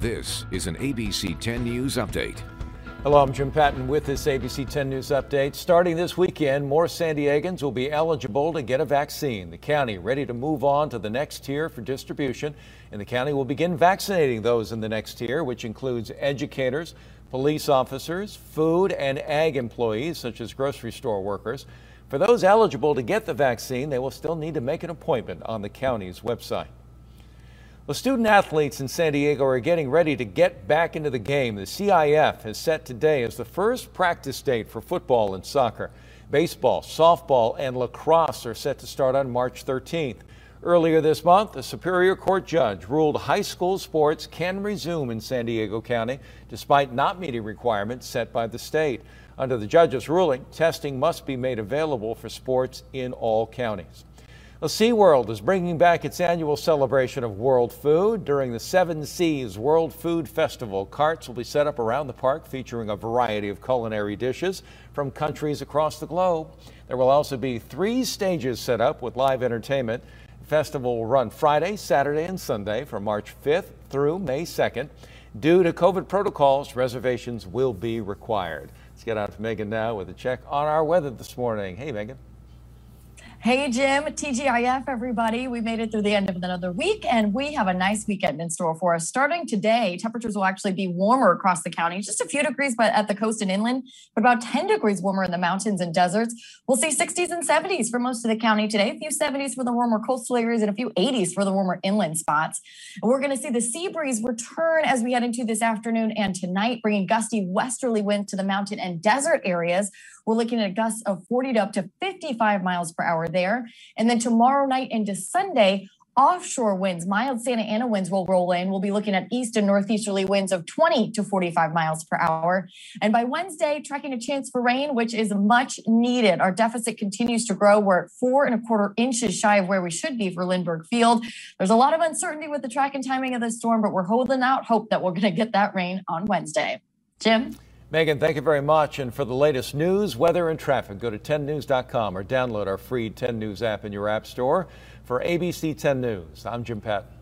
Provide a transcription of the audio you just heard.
This is an ABC 10 News Update. Hello, I'm Jim Patton with this ABC 10 News Update. Starting this weekend, more San Diegans will be eligible to get a vaccine. The county ready to move on to the next tier for distribution, and the county will begin vaccinating those in the next tier, which includes educators, police officers, food and ag employees, such as grocery store workers. For those eligible to get the vaccine, they will still need to make an appointment on the county's website. Well, student athletes in San Diego are getting ready to get back into the game. The CIF has set today as the first practice date for football and soccer. Baseball, softball, and lacrosse are set to start on March 13th. Earlier this month, a Superior Court judge ruled high school sports can resume in San Diego County despite not meeting requirements set by the state. Under the judge's ruling, testing must be made available for sports in all counties. Well, SeaWorld is bringing back its annual celebration of world food. During the Seven Seas World Food Festival, carts will be set up around the park featuring a variety of culinary dishes from countries across the globe. There will also be 3 stages set up with live entertainment. The festival will run Friday, Saturday, and Sunday from March 5th through May 2nd. Due to COVID protocols, reservations will be required. Let's get out to Megan now with a check on our weather this morning. Hey, Megan. Hey, Jim, TGIF, everybody. We made it through the end of another week, and we have a nice weekend in store for us. Starting today, temperatures will actually be warmer across the county, just a few degrees but at the coast and inland, but about 10 degrees warmer in the mountains and deserts. We'll see 60s and 70s for most of the county today, a few 70s for the warmer coastal areas and a few 80s for the warmer inland spots. And we're going to see the sea breeze return as we head into this afternoon and tonight, bringing gusty westerly winds to the mountain and desert areas. We're looking at gusts of 40 to up to 55 miles per hour there. And then tomorrow night into Sunday, offshore winds, mild Santa Ana winds will roll in. We'll be looking at east and northeasterly winds of 20 to 45 miles per hour. And by Wednesday, tracking a chance for rain, which is much needed. Our deficit continues to grow. We're at 4¼ inches shy of where we should be for Lindbergh Field. There's a lot of uncertainty with the track and timing of the storm, but we're holding out hope that we're going to get that rain on Wednesday. Jim? Megan, thank you very much. And for the latest news, weather, and traffic, go to 10news.com or download our free 10 News app in your app store. For ABC 10 News, I'm Jim Patton.